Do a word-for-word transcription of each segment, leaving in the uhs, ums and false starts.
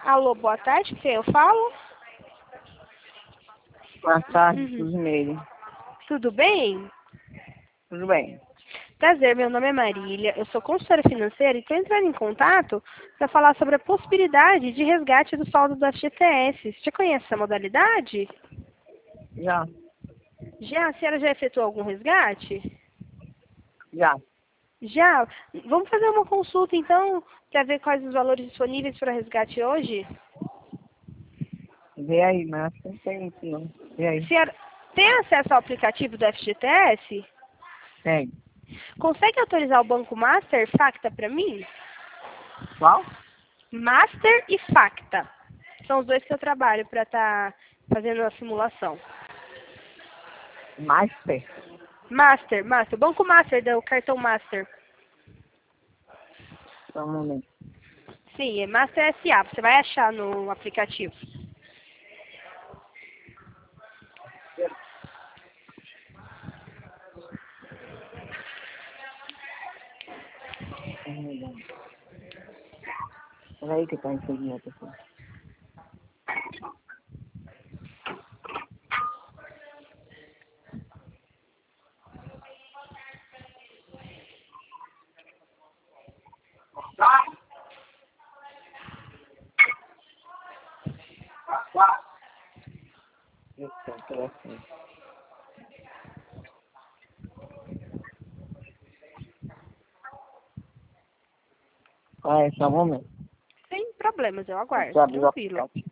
Alô, boa tarde, quem eu falo? Boa tarde, Uhum. tudo nele. Tudo bem? Tudo bem. Prazer, meu nome é Marília, eu sou consultora financeira e estou entrando em contato para falar sobre a possibilidade de resgate do saldo do F G T S. Você conhece essa modalidade? Já, Já? A senhora já efetuou algum resgate? já. Já? Vamos fazer uma consulta então para ver quais os valores disponíveis para resgate hoje? Vê aí, mas acho que não tem isso não. Vê A aí. senhora tem acesso ao aplicativo do F G T S? Tem. Consegue autorizar o Banco Master Facta para mim? Qual? Master e Facta. São os dois que eu trabalho para estar fazendo a simulação. Master? Master, Master. Banco Master, do cartão Master. Só um momento. Sim, é Master S A. Você vai achar no aplicativo. Peraí que tá em segmento aqui. Eita, telefone. Ah, é só um momento. Sem problemas, eu aguardo. Deixa eu abrir o Tranquilo. aplicativo.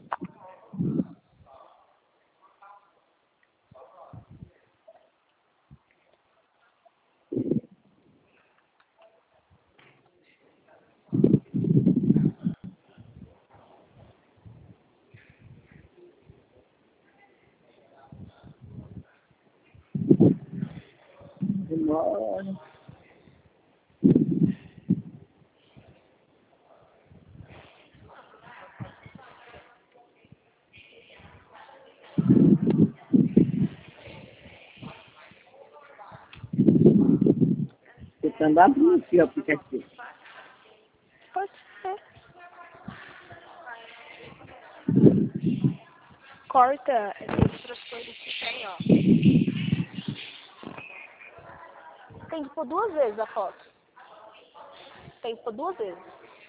Demora. Tentando abrir aqui o aplicativo. Pode ser. Corta outras coisas que tem, ó. Tem que pôr duas vezes a foto. Tem que pôr duas vezes.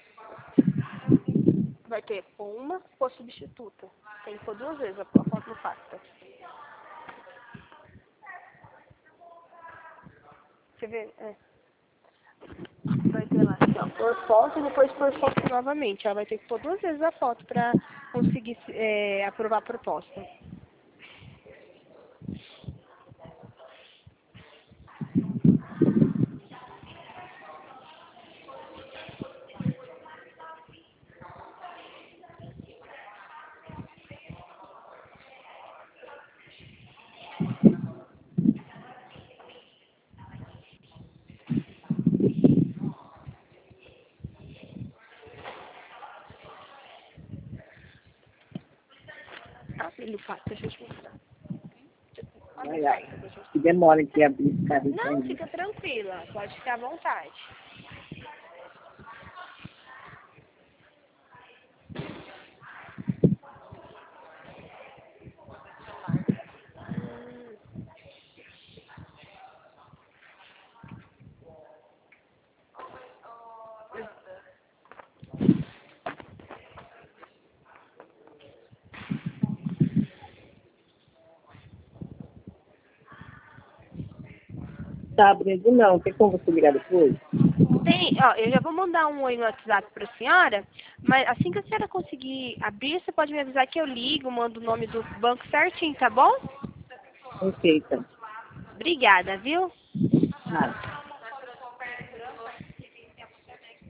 Vai ter pôr uma, pôr substituta. Tem que pôr duas vezes a foto no Facta. Você vê? É. Vai ter lá, assim, ó, por foto e depois por foto novamente. Ela vai ter que pôr duas vezes a foto para conseguir é, aprovar a proposta. Ah, ele faz, deixa eu te mostrar. Ai, ai. Que demora aqui abrir esse cara. Não, fica tranquila, pode ficar à vontade. Tá abrindo não. Tem como você ligar depois? Tem, ó, eu já vou mandar um oi no WhatsApp para a senhora, mas assim que a senhora conseguir abrir, você pode me avisar que eu ligo, mando o nome do banco certinho, tá bom? Ok, então. Obrigada, viu? Nada.